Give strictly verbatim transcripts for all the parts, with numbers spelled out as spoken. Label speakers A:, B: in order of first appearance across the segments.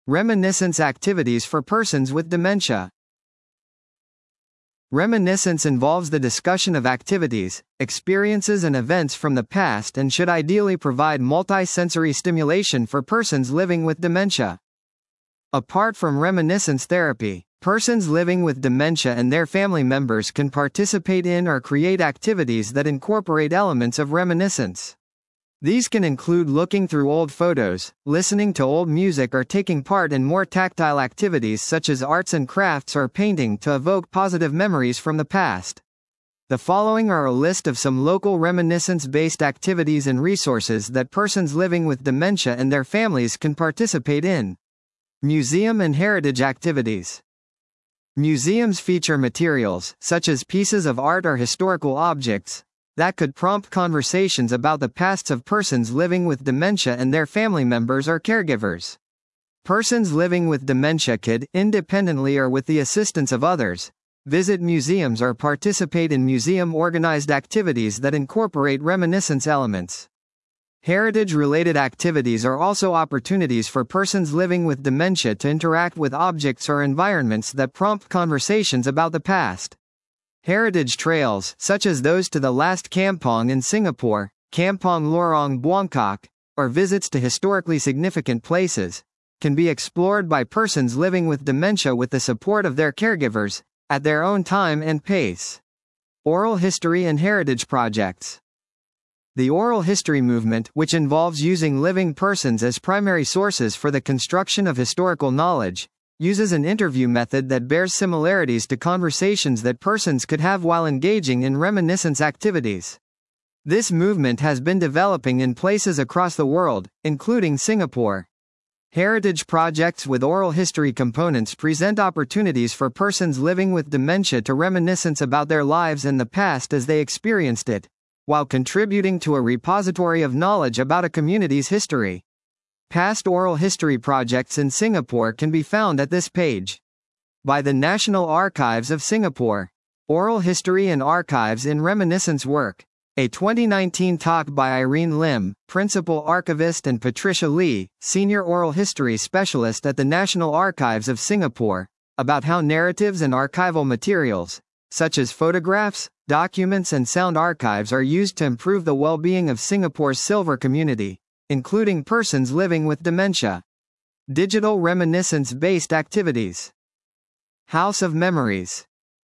A: Reminiscence activities for persons with dementia. Reminiscence involves the discussion of activities, experiences and events from the past and should ideally provide multi-sensory stimulation for persons living with dementia. Apart from reminiscence therapy, persons living with dementia and their family members can participate in or create activities that incorporate elements of reminiscence. These can include looking through old photos, listening to old music or taking part in more tactile activities such as arts and crafts or painting to evoke positive memories from the past. The following are a list of some local reminiscence-based activities and resources that persons living with dementia and their families can participate in. Museum and heritage activities. Museums feature materials, such as pieces of art or historical objects, that could prompt conversations about the pasts of persons living with dementia and their family members or caregivers. Persons living with dementia could, independently or with the assistance of others, visit museums or participate in museum-organized activities that incorporate reminiscence elements. Heritage-related activities are also opportunities for persons living with dementia to interact with objects or environments that prompt conversations about the past. Heritage trails, such as those to the Last Kampong in Singapore, Kampong Lorong Buangkok, or visits to historically significant places, can be explored by persons living with dementia with the support of their caregivers, at their own time and pace. Oral history and heritage projects. The oral history movement, which involves using living persons as primary sources for the construction of historical knowledge, uses an interview method that bears similarities to conversations that persons could have while engaging in reminiscence activities. This movement has been developing in places across the world, including Singapore. Heritage projects with oral history components present opportunities for persons living with dementia to reminisce about their lives and the past as they experienced it, while contributing to a repository of knowledge about a community's history. Past oral history projects in Singapore can be found at this page. By the National Archives of Singapore. Oral History and Archives in Reminiscence Work. A twenty nineteen talk by Irene Lim, Principal Archivist, and Patricia Lee, Senior Oral History Specialist at the National Archives of Singapore, about how narratives and archival materials, such as photographs, documents and sound archives are used to improve the well-being of Singapore's silver community, including persons living with dementia. Digital reminiscence-based activities. House of Memories.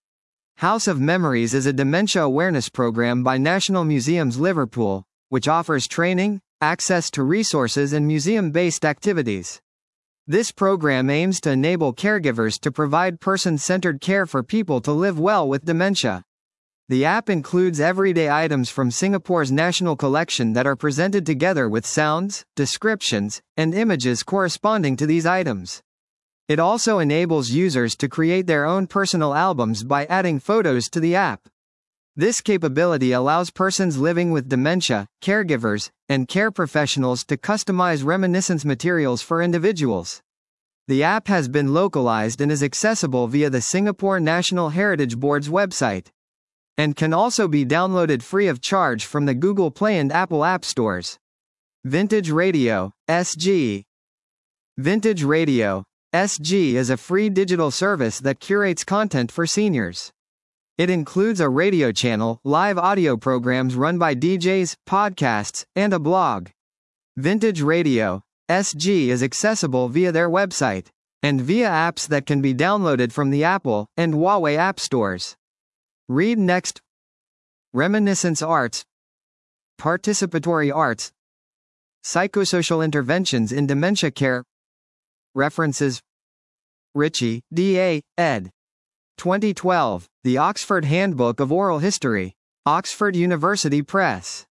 A: House of Memories is a dementia awareness program by National Museums Liverpool, which offers training, access to resources and museum-based activities. This program aims to enable caregivers to provide person-centered care for people to live well with dementia. The app includes everyday items from Singapore's national collection that are presented together with sounds, descriptions, and images corresponding to these items. It also enables users to create their own personal albums by adding photos to the app. This capability allows persons living with dementia, caregivers, and care professionals to customize reminiscence materials for individuals. The app has been localized and is accessible via the Singapore National Heritage Board's website, and can also be downloaded free of charge from the Google Play and Apple App Stores. Vintage Radio, S G. Vintage Radio, S G is a free digital service that curates content for seniors. It includes a radio channel, live audio programs run by D Js, podcasts, and a blog. Vintage Radio, S G is accessible via their website, and via apps that can be downloaded from the Apple and Huawei app stores. Read next. Reminiscence arts. Participatory arts. Psychosocial interventions in dementia care. References. Ritchie, D A, ed. twenty twelve, The Oxford Handbook of Oral History. Oxford University Press.